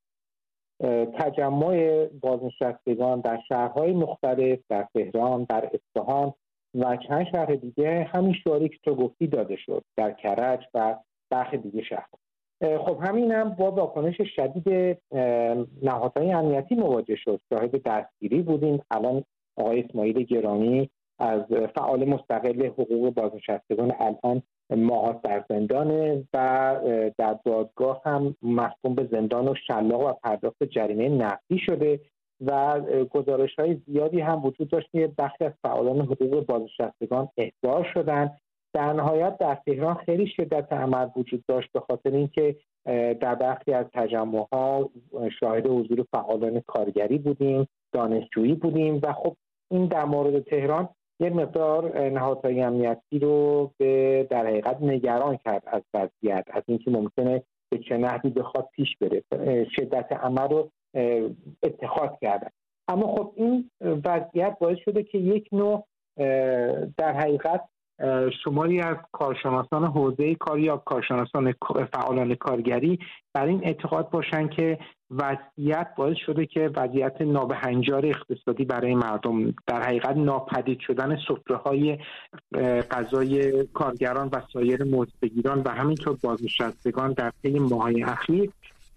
تجمع بازنشستگان در شهرهای مختلف، در تهران، در اصفهان و چند شهر دیگه همین شعاری که تو گفتی داده شد، در کرج و برخی دیگه شهر. خب همین هم با واکنش شدید نهادهای امنیتی مواجه شد. شاهد دستگیری بودیم. الان آقای اسماعیل گرامی از فعال مستقل حقوق بازنشستگان الان ماهات در زندانه و در دادگاه هم محکوم به زندان و شلاق و پرداخت جریمه نقدی شده و گزارش‌های زیادی هم وجود داشت که بخشی از فعالان حقوق بازنشستگان احضار شدن. در نهایت در تهران خیلی شدت عمل وجود داشت به خاطر اینکه در برخی از تجمع‌ها شاهد حضور فعالان کارگری بودیم، دانشجویی بودیم و خب این در مورد تهران یه مقدار نهادهای امنیتی رو به در حقیقت نگران کرد از وضعیت، از اینکه ممکنه به چه نحوی بخواد پیش بره. شدت عمل رو اتخاذ کردن. اما خب این وضعیت باعث شده که یک نوع در حقیقت شماری از کارشناسان حوزه کاری یا کارشناسان فعالان کارگری بر این اعتقاد باشن که وضعیت باعث شده که وضعیت نابهنجار اقتصادی برای مردم، در حقیقت ناپدید شدن سفره‌های غذای کارگران و سایر موضوع‌بگیران و همینطور بازنشستگان در طی ماه‌های اخیر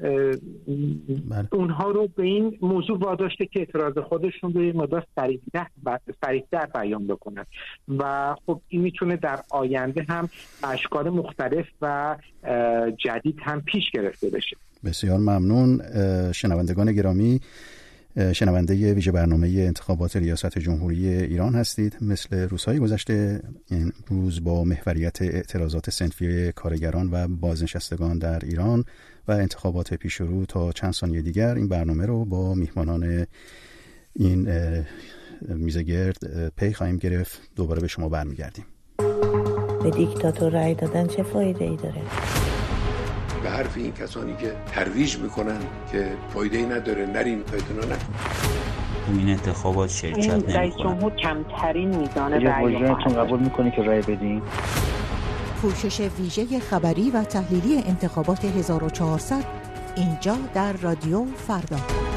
اونها رو به این موضوع واداشته که اعتراض خودشون رو مقدار سریع‌تر بیان بکنن و خب این میتونه در آینده هم اشکال مختلف و جدید هم پیش گرفته بشه. بسیار ممنون. شنوندگان گرامی، شنونده ویژه برنامه انتخابات ریاست جمهوری ایران هستید. مثل روزهای گذشته این روز با محوریت اعتراضات صنفی کارگران و بازنشستگان در ایران و انتخابات پیش رو تا چند ثانیه دیگر این برنامه رو با میهمانان این میزگرد پی خواهیم گرفت. دوباره به شما برمیگردیم. به دیکتاتور رأی دادن چه فایده ای داره؟ به حرف این کسانی که ترویج میکنن که فایده ای نداره، نرین اعتنا نکنید. این انتخابات شرکت نمیکنن. رئیس جمهور کمترین میزان رأی رو قبول میکنی که رأی بدین؟ پوشش ویژه خبری و تحلیلی انتخابات 1400 اینجا در رادیو فردا.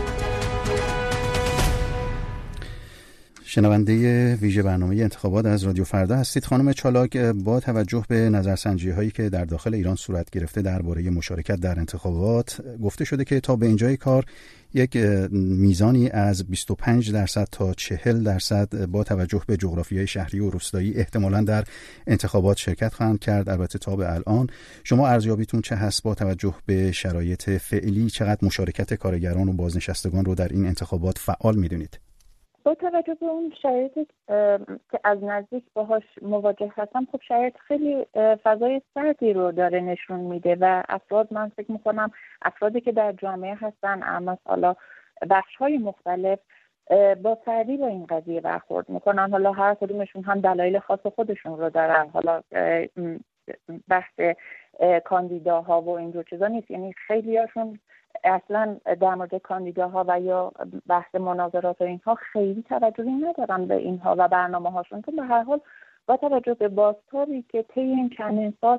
شنونده ویژه برنامه انتخابات از رادیو فردا هستید. خانم چالاک، با توجه به نظرسنجی هایی که در داخل ایران صورت گرفته درباره مشارکت در انتخابات، گفته شده که تا به اینجای کار یک میزانی از 25% تا 40% با توجه به جغرافیای شهری و روستایی احتمالاً در انتخابات شرکت خواهند کرد. البته تا به الان شما ارزیابیتون چه هست با توجه به شرایط فعلی؟ چقدر مشارکت کارگران و بازنشستگان رو در این انتخابات فعال می‌دونید؟ با توجه به اون شرایطی که از نزدیک باهاش مواجه هستم، خب شرایط خیلی فضای سردی رو داره نشون میده و افراد، من فکر میکنم افرادی که در جامعه هستن اما حالا بخش‌های مختلف با سردی با این قضیه برخورد میکنن. حالا هر کدومشون هم دلایل خاص خودشون رو دارن. حالا بحث کاندیداها و اینجور چیزا نیست، یعنی خیلیاشون اصلا در مورد کاندیداها و یا بحث مناظرات و اینها خیلی توجهی ندارن به اینها و برنامه هاشون، که به هر حال با توجه به بازتابی که طی این چندین سال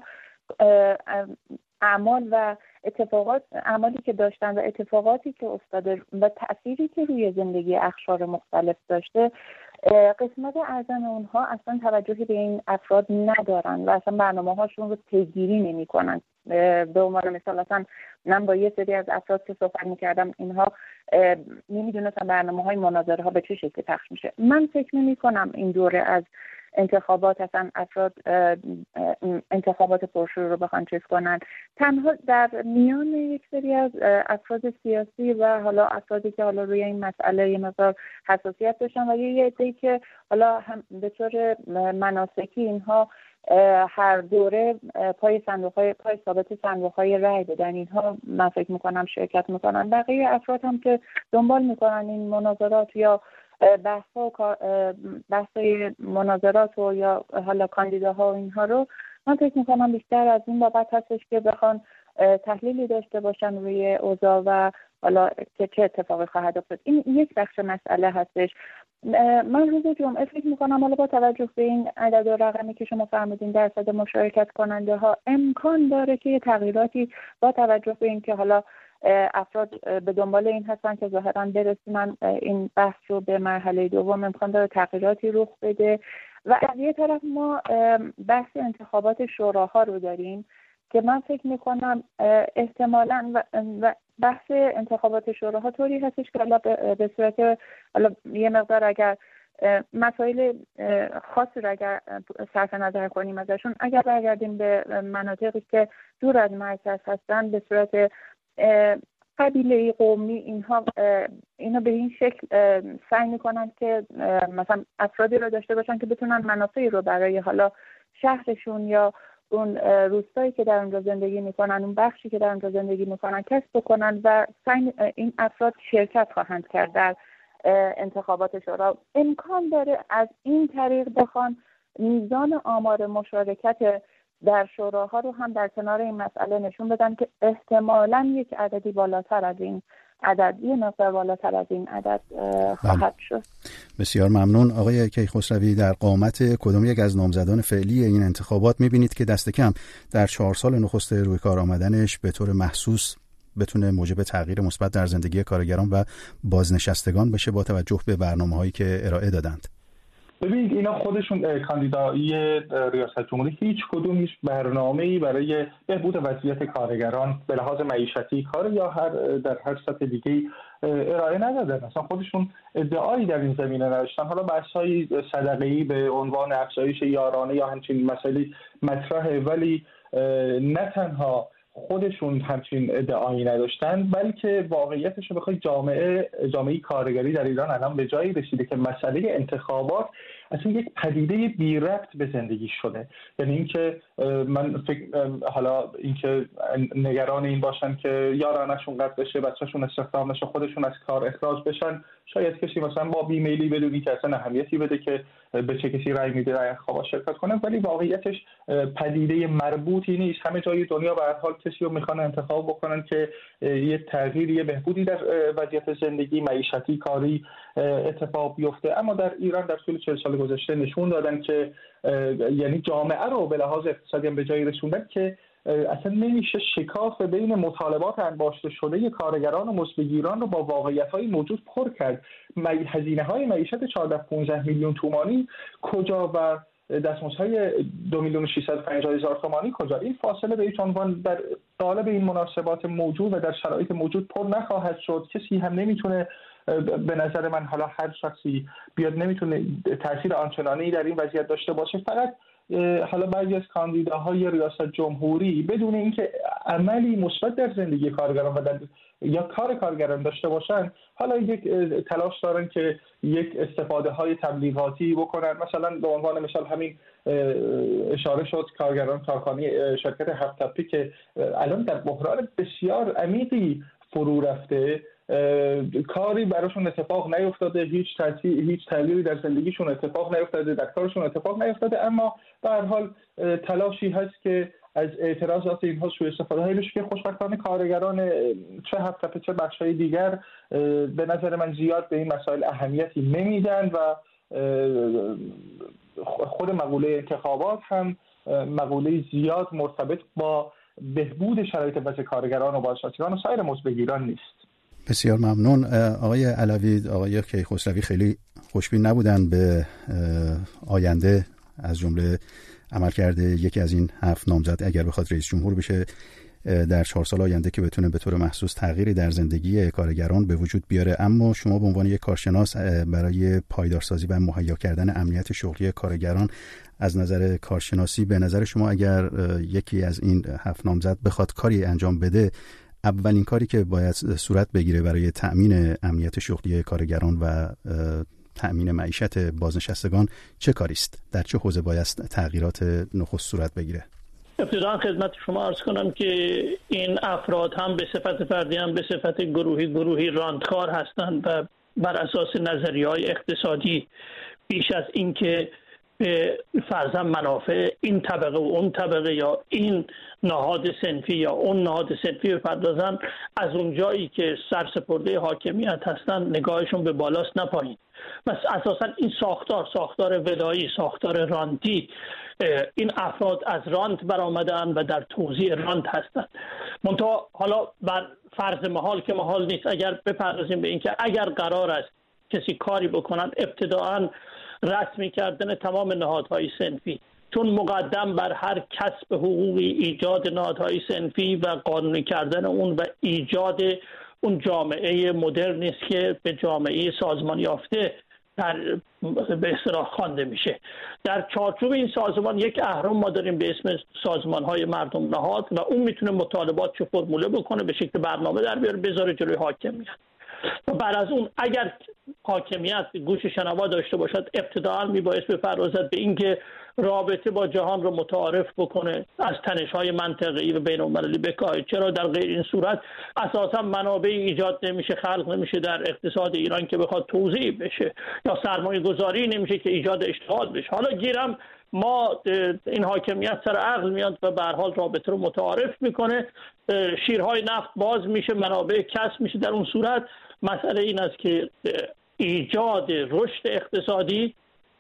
اعمال و اتفاقات، اعمالی که داشتن و اتفاقاتی که افتاده و تأثیری که روی زندگی اقشار مختلف داشته، قسمت اعظم اونها اصلا توجهی به این افراد ندارن و اصلا برنامه هاشون رو پیگیری نمی کنن. به عنوان مثال اصلا من با یه سری از افراد که صحبت میکردم، اینها نمیدونستن برنامه های مناظره ها به چه شکلی پخش میشه. من فکر نمی کنم این دوره از انتخابات اصلا افراد انتخابات پرشور رو بخوان چیز کنن. تنها در میان یک سری از افراد سیاسی و حالا افرادی که حالا روی این مسئله یه مقدار حساسیت داشتن و یه عده‌ای که حالا هم به طور مناسکی اینها هر دوره پای ثابت صندوق‌های رای بدن، اینها من فکر میکنم شرکت میکنن. بقیه افراد هم که دنبال میکنن این مناظرات یا بحث مناظرات و یا حالا کاندیداها و اینها رو، من فکر میکنم بیشتر از این بابت هستش که بخوان تحلیلی داشته باشن روی اوضاع و حالا که چه اتفاقی خواهد افتاد. این یک بخش مسئله هستش. من روز جمعه فکر میکنم حالا با توجه به این عدد و رقمی که شما فرمودین درصد مشارکت کننده ها، امکان داره که تغییراتی با توجه به این که حالا افراد به دنبال این هستن که ظاهرا برسونن این بحث رو به مرحله دوم، امکان داره تغییراتی رخ بده. و از یه طرف ما بحث انتخابات شوراها رو داریم که من فکر میکنم احتمالاً و بحث انتخابات شوراها طوری هستش که حالا به صورت حالا یه مقدار اگر مسائل خاصی رو اگر صرف نظر کنیم ازشون، اگر برگردیم به مناطقی که دور از مرکز هستن به صورت قبیله قومی، اینا به این شکل سعی میکنن که مثلا افرادی رو داشته باشن که بتونن منافعی رو برای حالا شهرشون یا اون روستایی که در اونجا زندگی میکنن، اون بخشی که در اونجا زندگی میکنن کسب بکنن و این افراد شرکت خواهند کرد در انتخابات شورا. امکان داره از این طریق بخوان میزان آمار مشارکت در شوراها رو هم در کنار این مسئله نشون بدن که احتمالاً یک عددی بالاتر از این عدد، یه مقدار بالاتر از این عدد خواهد شد. بسیار ممنون. آقای کیخسروی، در قامت کدام یک از نامزدان فعلی این انتخابات می‌بینید که دست کم در 4 سال نخست روی کار آمدنش به طور محسوس بتونه موجب تغییر مثبت در زندگی کارگران و بازنشستگان بشه با توجه به برنامه‌هایی که ارائه دادند؟ ببینید اینا خودشون کاندیدای ریاست جمهوری هیچ کدوم برنامه‌ای برای بهبود وضعیت کارگران به لحاظ معیشتی کار یا در هر سطح دیگه ارائه ندادن. اصلا خودشون ادعایی در این زمینه نداشتن. حالا بحث‌های صدقه‌ای به عنوان افزایش یارانه یا همچین مسائلی مطرحه، ولی نه تنها خودشون همچین ادعایی نداشتن، بلکه واقعیتش رو بخوای جامعه کارگری در ایران الان به جایی رسیده که مسئله انتخابات اصلا یک پدیده بی ربط به زندگی شده. یعنی اینکه من حالا اینکه نگران این باشن که یارانشون قطع بشه، بچه‌شون استخدام نشه، خودشون از کار اخراج بشن، شاید کسی مثلا با بیمیلی بدونی که اصلا اهمیتی بده که به چه کسی رأی میده در انتخابات شرکت کنه، ولی واقعیتش پدیده مربوطی نیست. همه جای دنیا به هر حال کسی رو میخوان انتخاب بکنن که یه تغییری، یه بهبودی در وضعیت زندگی معیشتی کاری اتفاق بیفته. اما در ایران در طول 40 سال گذشته نشون دادن که یعنی جامعه رو به لحاظ اقتصادی هم به جایی رسوندن که اصلا نمیشه شکاف بین مطالبات انباشته شده کارگران و مزدگیران رو با واقعیت‌های موجود پر کرد. هزینه‌های معیشت 14-15 میلیون تومانی کجا و دستمزدهای 2,650,000 تومانی کجا؟ این فاصله به هیچ عنوان در قالب این مناسبات موجود و در شرایط موجود پر نخواهد شد. کسی هم نمیتونه، به نظر من، حالا هر شخصی بیاد، نمیتونه تاثیر آنچنانی در این وضعیت داشته باشه. فقط حالا بعضی از کاندیداهای ریاست جمهوری بدون اینکه عملی مثبت در زندگی کارگران و یا کار کارگران داشته باشن، حالا یک تلاش دارن که یک استفاده های تبلیغاتی بکنن. مثلا به عنوان مثال همین اشاره شد کارگران کارخانه شرکت هفت تپه که الان در بحران بسیار عمیقی فرو رفته، کاری براشون اتفاق نیفتاده، هیچ تغییری در زندگیشون اتفاق نیفتاده، در کارشون اتفاق نیفتاده، اما به هر حال تلاشی هست که از اعتراضات اینها سوء استفاده هایی بشه که خوشبختانه کارگران چه هفت تپه چه بخش‌های دیگر به نظر من زیاد به این مسائل اهمیتی نمیدن و خود مقوله انتخابات هم مقوله زیاد مرتبط با بهبود شرایط وضع کارگران و بازنشستگان و سایر مزدگیران نیست. بسیار ممنون. آقای علوی، آقای کیخسروی خیلی خوشبین نبودن به آینده، از جمله عملکرد یکی از این 7 نامزد اگر بخواد رئیس جمهور بشه در 4 سال آینده که بتونه به طور محسوس تغییری در زندگی کارگران به وجود بیاره. اما شما به عنوان یک کارشناس برای پایدارسازی و مهیا کردن امنیت شغلی کارگران از نظر کارشناسی، به نظر شما اگر یکی از این 7 نامزد بخواد کاری انجام بده، اولین کاری که باید صورت بگیره برای تأمین امنیت شغلی کارگران و تأمین معیشت بازنشستگان چه کاری است؟ در چه حوزه باید تغییرات نخست صورت بگیره؟ ابتداً خدمت شما عرض کنم که این افراد هم به صفت فردی هم به صفت گروهی راندخوار هستند و بر اساس نظریه‌های اقتصادی بیش از این که به فرضاً منافع این طبقه و اون طبقه یا این نهاد صنفی یا اون نهاد صنفی بپردازن، از اون جایی که سرسپرده حاکمیت هستن نگاهشون به بالاست نه پایین. بس اساساً این ساختار ولایی، ساختار راندی، این افراد از راند برآمدن و در توزیع راند هستند. منتها حالا بر فرض محال که محال نیست، اگر بپردازیم به این که اگر قرار است کسی کاری بکنن، ابتداءً رسمی کردن تمام نهادهای صنفی، چون مقدم بر هر کسب حقوقی ایجاد نهادهای صنفی و قانونی کردن اون و ایجاد اون جامعه مدرنی است که به جامعه سازمان یافته به اصطلاح خوانده میشه. در چارچوب این سازمان یک اهرم ما داریم به اسم سازمان‌های مردم نهاد و اون میتونه مطالبات چه فرموله بکنه، به شکل برنامه در بیاره، بذاره جلوی حاکمیت. و بعد از اون اگر حاکمیت گوش شنوا داشته باشد، ابتداءً میبایست بپردازد به اینکه رابطه با جهان رو متعارف بکنه، از تنش‌های منطقه‌ای و بین‌المللی بکاهد. چرا در غیر این صورت اساساً منابعی ایجاد نمیشه، خلق نمیشه در اقتصاد ایران که بخواد توزیع بشه، یا سرمایه‌گذاری نمیشه که ایجاد اشتغال بشه. حالا گیرم ما این حاکمیت سر عقل میاد و به هر حال رابطه رو متعارف میکنه، شیرهای نفت باز میشه، منابع کسب میشه. در اون صورت مسئله این است که ایجاد رشد اقتصادی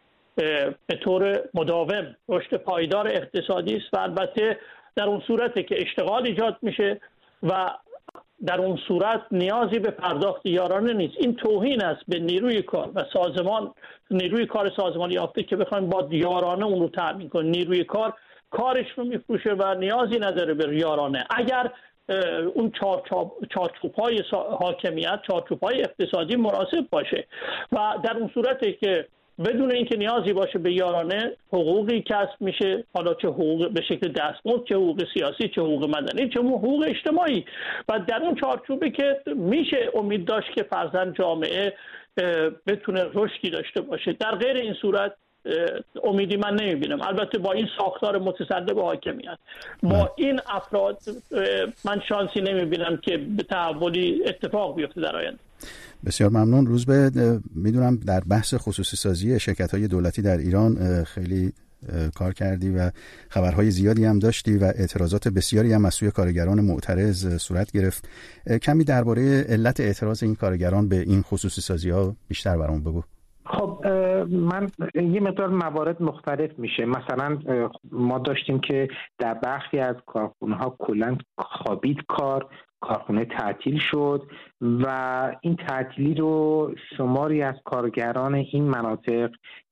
به طور مداوم، رشد پایدار اقتصادی است و البته در اون صورتی که اشتغال ایجاد میشه و در اون صورت نیازی به پرداخت یارانه نیست. این توهین است به نیروی کار و نیروی کار سازمانی یافته که بخوایم با یارانه اون رو تامین کنیم. نیروی کار کارش رو میفروشه و نیازی نداره به یارانه. اگر اون چارچوب‌های حاکمیت، چارچوب‌های اقتصادی مناسب باشه و در اون صورتی که بدون اینکه نیازی باشه به یارانه حقوقی کسب میشه، حالا چه حقوق به شکل دستمزد، چه حقوق سیاسی، چه حقوق مدنی، چه حقوق اجتماعی، و در اون چارچوبی که میشه امید داشت که فرزند جامعه بتونه رشدی داشته باشه. در غیر این صورت امیدی من نمیبینم. البته با این ساختار متصدی به حاکمیت، با این افراد، من شانسی نمیبینم که به تحولی اتفاق بیفته در آینده. بسیار ممنون. روزبه، میدونم در بحث خصوصی سازی شرکت‌های دولتی در ایران خیلی کار کردی و خبرهای زیادی هم داشتی و اعتراضات بسیاری هم از سوی کارگران معترض صورت گرفت. کمی درباره علت اعتراض این کارگران به این خصوصی سازی‌ها بیشتر برام بگو. خب من یه مقدار موارد مختلف میشه. مثلا ما داشتیم که در برخی از کارخونه‌ها کلاً خوابید کارخونه تعطیل شد و این تعطیلی رو شماری از کارگران این مناطق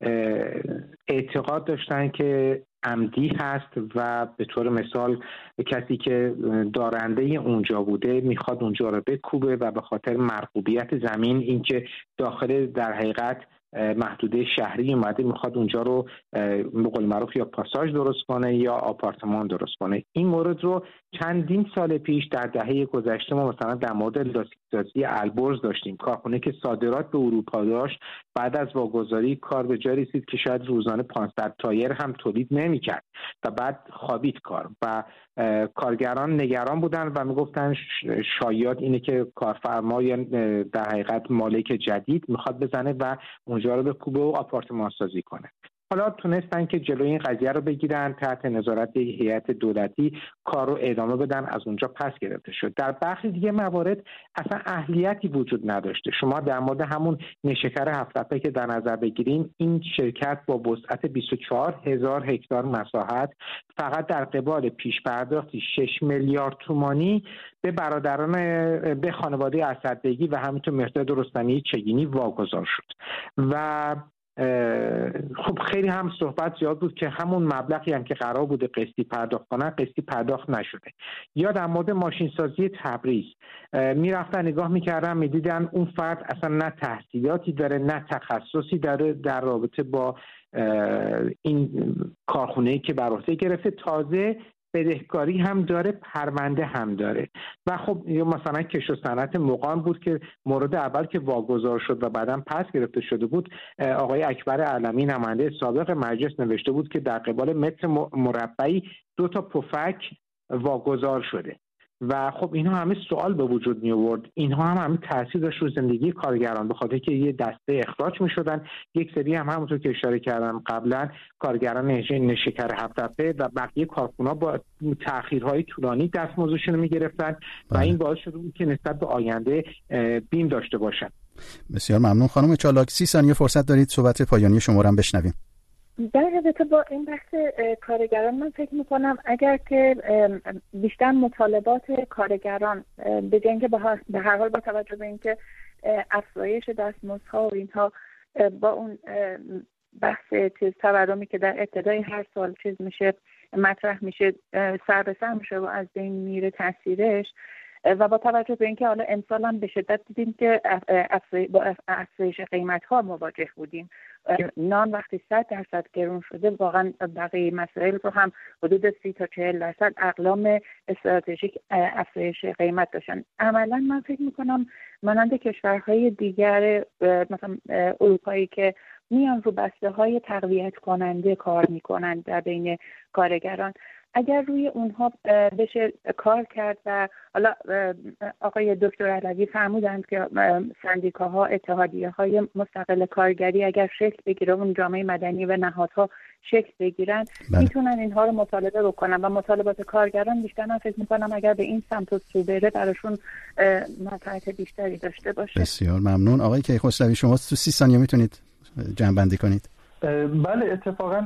اعتقاد داشتن که عمدی هست و به طور مثال کسی که دارنده اونجا بوده میخواد اونجا رو بکوبه و به خاطر مرغوبیت زمین، اینکه داخل در حقیقت محدوده شهری اومده میخواد اونجا رو به قول معروف یا پاساژ درست کنه یا آپارتمان درست کنه. این مورد رو چندین سال پیش در دهه گذشته ما مثلا در مورد لاستیک‌سازی البرز داشتیم، کارخونه که صادرات به اروپا داشت بعد از واگذاری کار به جای رسید که شاید روزانه 500 تایر هم تولید نمی‌کرد و بعد خوابید کار و کارگران نگران بودن و میگفتن شاید اینه که کارفرمای در حقیقت مالک جدید میخواد بزنه و اونجا رو بکوبه و آپارتمان سازی کنه. حالا تونستن که جلوی این قضیه رو بگیرن، تحت نظارت هیئت دولتی کار رو ادامه بدن، از اونجا پس گرفته شد. در برخی دیگه موارد اصلا اهلیتی وجود نداشته. شما در مورد همون نیشکر هفت‌تپه که در نظر بگیرین، این شرکت با وسعت 24,000 هکتار مساحت فقط در قبال پیش پرداختی 6 میلیارد تومانی به برادران به خانواده اسدبگی و همینطور مهرداد رستمی چگینی واگذار شد و خب خیلی هم صحبت زیاد بود که همون مبلغی هم که قرار بوده قسطی پرداخت کنن قسطی پرداخت نشده. یا در مورد ماشینسازی تبریز میرفتن نگاه میکردن میدیدن اون فرد اصلا نه تحصیلاتی داره نه تخصصی داره در رابطه با این کارخونه‌ای که بر عهده گرفته، تازه بدهکاری هم داره، پرونده هم داره. و خب مثلا کش و صنعت مقام بود که مورد اول که واگذار شد و بعداً پس گرفته شده بود، آقای اکبر علمی نماینده سابق مجلس نوشته بود که در قبال متر مربعی 2 تا پفک واگذار شده و خب اینها همه سوال به وجود می آورد. اینها هم همه تاثیر داشت رو زندگی کارگران، به خاطر که یه دسته اخراج می شدن، یک سری هم همونطور که اشاره کردم قبلا کارگران نیشکر هفت‌تپه و بقیه کارخونه‌ها با تأخیرهای طولانی دستمزدشون رو می گرفتن و این باعث شده بود که نسبت به آینده بیم داشته باشن. بسیار ممنون خانم چالاک. 30 ثانیه فرصت دارید صحبت پایانی شما رو هم بشنویم. در رابطه با این بحث کارگران من فکر میکنم اگر که بیشتر مطالبات کارگران به جای اینکه به هر حال با توجه به اینکه افزایش دستمزدها و اینها با اون بحث تورمی که در ابتدای هر سال میشه مطرح میشه سر به سر میشه و از بین میره تاثیرش، و با توجه به اینکه حالا امسال هم به شدت دیدیم که با افزایش قیمت‌ها مواجه بودیم، نان وقتی 100% گرون شده واقعا بقیه مسائل رو هم حدود 30 تا 40% اقلام استراتژیک افزایش قیمت داشتن. عملا من فکر میکنم مانند کشورهای دیگر مثلا اروپایی که میان رو بسته‌های تقویت کننده کار میکنن در بین کارگران، اگر روی اونها بشه کار کرد و حالا آقای دکتر علوی فرمودند که سندیکاها، اتحادیه‌های مستقل کارگری اگر شکل بگیره، اون جامعه مدنی و نهادها شکل بگیرن، میتونن اینها رو مطالبه بکنن و مطالبات کارگران بیشتر من فکر میکنم اگر به این سمت و سو بره براشون منفعت بیشتری داشته باشه. بسیار ممنون. آقای کیخسروی شما تو 30 ثانیه میتونید جمع‌بندی کنید؟ بله اتفاقا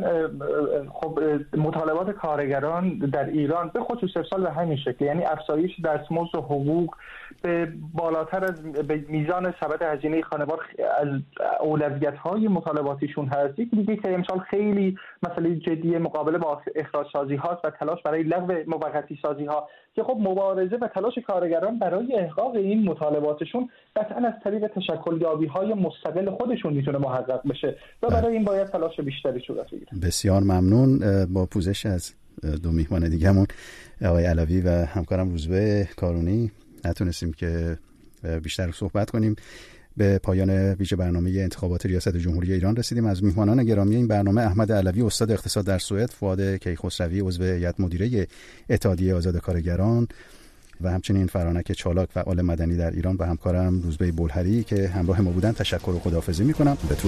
خب مطالبات کارگران در ایران به خصوص ارسال به همین شکل، یعنی افزایش دستمزد و حقوق به بالاتر از به میزان سبد هزینه خانوار از اولویت‌های مطالباتشون هست. یکی دیگه که امسال خیلی مسئله جدی مقابله با اخراج سازی هاست و تلاش برای لغو موقتی سازی ها که خب مبارزه و تلاش کارگران برای احقاق این مطالباتشون قطعا از طریق تشکل یابی‌های مستقل خودشون میتونه محقق بشه و برای این باید تلاش بیشتری صورت بگیره. بسیار ممنون. با پوزش از دو میهمان دیگه‌مون آقای علوی و همکارم روزبه کارونی نتونستیم که بیشتر صحبت کنیم. به پایان ویژه برنامه انتخابات ریاست جمهوری ایران رسیدیم. از میهمانان گرامی این برنامه احمد علوی استاد اقتصاد در سوئد، فؤاد کیخسروی عضو هیئت مدیره اتحادیه آزاد کارگران و همچنین فرانک چالاک فعال مدنی در ایران و همکارم روزبه بولهری که همراه ما بودن تشکر و خداحافظی می‌کنم. بدرود.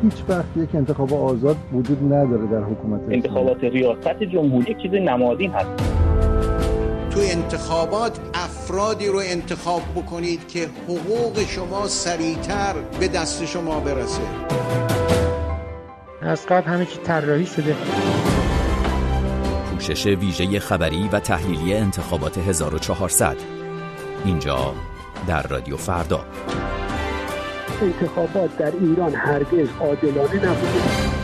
هیچ وقت یک انتخاب آزاد وجود نداره در حکومت اسلامی. انتخابات ریاست جمهوری چیز نمادین هست. تو انتخابات افرادی رو انتخاب بکنید که حقوق شما سریعتر به دست شما برسه. از قبل همه چی طراحی شده. پوشش ویژه خبری و تحلیلی انتخابات 1400 اینجا در رادیو فردا. انتخابات در ایران هرگز عادلانه نبوده.